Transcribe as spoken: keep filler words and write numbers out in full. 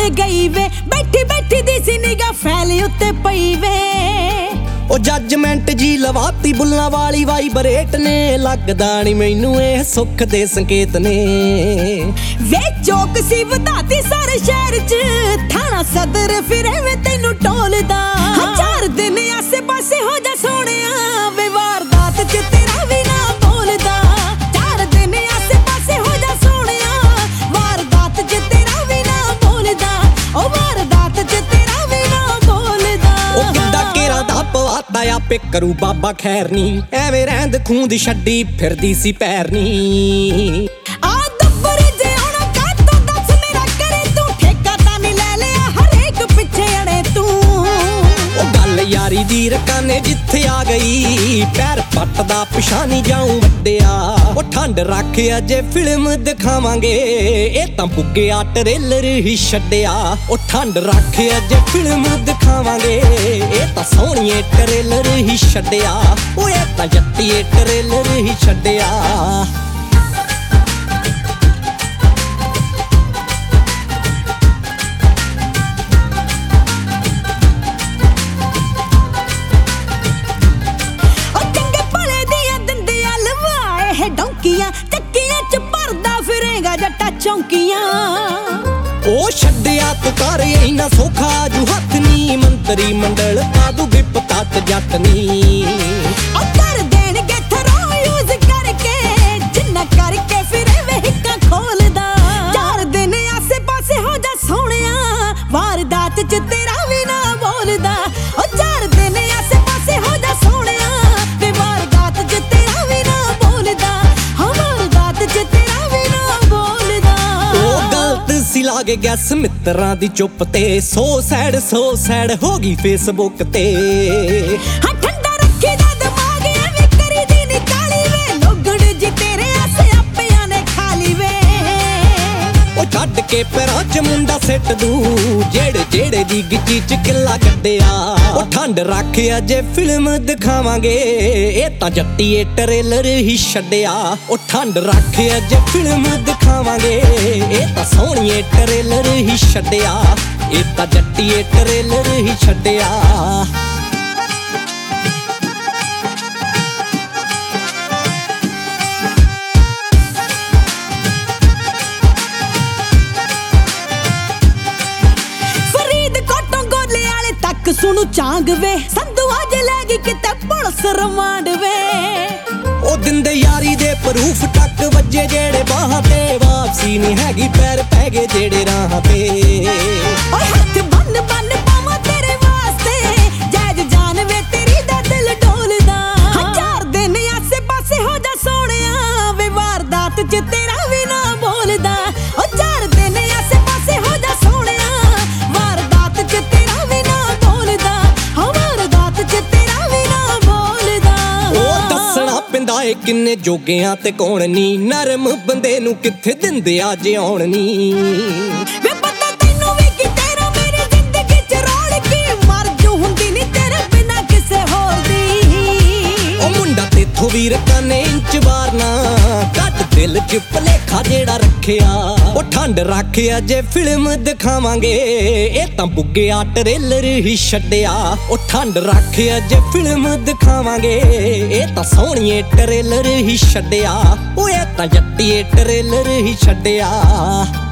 ਤੇ ਗਈ ਵੇ ਬੈਠੀ ਬੈਠੀ ਦੀ ਸੀ ਨਿਗਾ ਫੈਲ ਉੱਤੇ ਪਈ ਵੇ ओ जजमेंट जी लवाती बुल्ला वाली वाइब्रेट ने लगदा नी मैनू ए सुख दे संकेत ने वे चौक सी वधाती सारे शहर च थाना सदर फिरे वे तैनू टोलदा चार दिन आसे पासे हो जा सोहणिया वे वारदात च तेरा भी ना बोलदा चार दिन आसे पासे हो जा सोहणिया वारदात च तेरा भी ना बोलदा ओ वारदात च तेरा भी ना बोलदा ओ किद्दा केरा दा पवाता आपे करू बाबा खैर नी एवें रहंद खूंद छड्डी फिरदी सी पैर नी आ दब्बर जे आना कातो दस मेरा करे तू ठेका तां नी ले लिया हर एक पिछे अड़े तू ओ गल यारी दी रकाने जिथे आ गई पैर पटदा पिछानी जाऊं वड्डिया ओ ठंड रख अजे फिल्म दिखावांगे ए तां पुग्गिया ट्रेलर ही छड्डिया ओ ठंड रख अजे फिल्म दिखावांगे ए तां सोहणिए ट्रेलर ही छड्डिया ओ ए तां जट्टीए ट्रेलर ही छड्डिया डोंकियां चक्कियां च भरदा फिरेगा जट्टा चौंकियां ओ छड्डिया तू कर इना सौखा जू हथ नी मंत्री मंडल कादू विपता ते जट नी ओ कर देणगे थरो यूज करके जिन्ना करके फिरे वे हिक्का खोलदा चार दिन आसे पासे हो जा सोहणिया वारदात च तेरा भी ना बोलदा ओ चार दिन आसे पासे हो जा सोहणिया वे वारदात च तेरा भी ना बोलदा लागे गैस मित्रां दी चुप ते सौ सैड सौ सैड हो गई फेसबुक ते हां ठंडा रखी दा दिमाग एवें करी दी नी काली वे लोगड़ जी तेरे आसे आपियां ने खाली वे ओ छड्ड के पैरां च मुंडा सिट दू जेड़े जेड़े दी गिच्ची च किला कड्डिया ओ ठंड रख अजे फिल्म दिखावांगे ए तां जट्टीए ट्रेलर ही छड्डिया ओ ठंड रख अजे फिल्म दिखावांगे ए तां सोहणिए ट्रेलर ही छड्डिया ए तां जट्टीए ट्रेलर ही छड्डिया सुनु चांग वे संधू आज लैगी किते पुलिस रिमांड वे ओ दिंदे यारी दे प्रूफ टक वजे जेड़े बाहां ते वापसी नहीं हैगी पैर पै गए जेड़े राह पे ओ हाथ बन बन पावा तेरे वास्ते जैज जान वे तेरी दा दिल डोलदा चार दिन आसे पासे हो जा सोहणिया वे वारदात च तेरा भी ना बोलदा ओ चार दिन आसे पासे हो जा सोहणिया वारदात च तेरा भी ना पिंदा ए किन्ने जोगियां ते कौन नी नरम बंदे नू किथे दिंदे आ जिउण नी वे पता तैनू भी कि तेरा मेरी जिंदगी च रौनकी मर जू हुंदी नी तेरे बिना किसे होर दी ओ मुंडा तेथों वीर कने इंच वारना कट दिल च भलेखा जेड़ा रखिया ओ ठंड रख अजे फिल्म दिखावांगे ए तां बुग्गिया ट्रेलर ही छड्डिया ओ ठंड रख अजे फिल्म दिखावांगे ए तां सोहणिए ट्रेलर ही छड्डिया ओ ए तां जट्टीए ट्रेलर ही छड्डिया।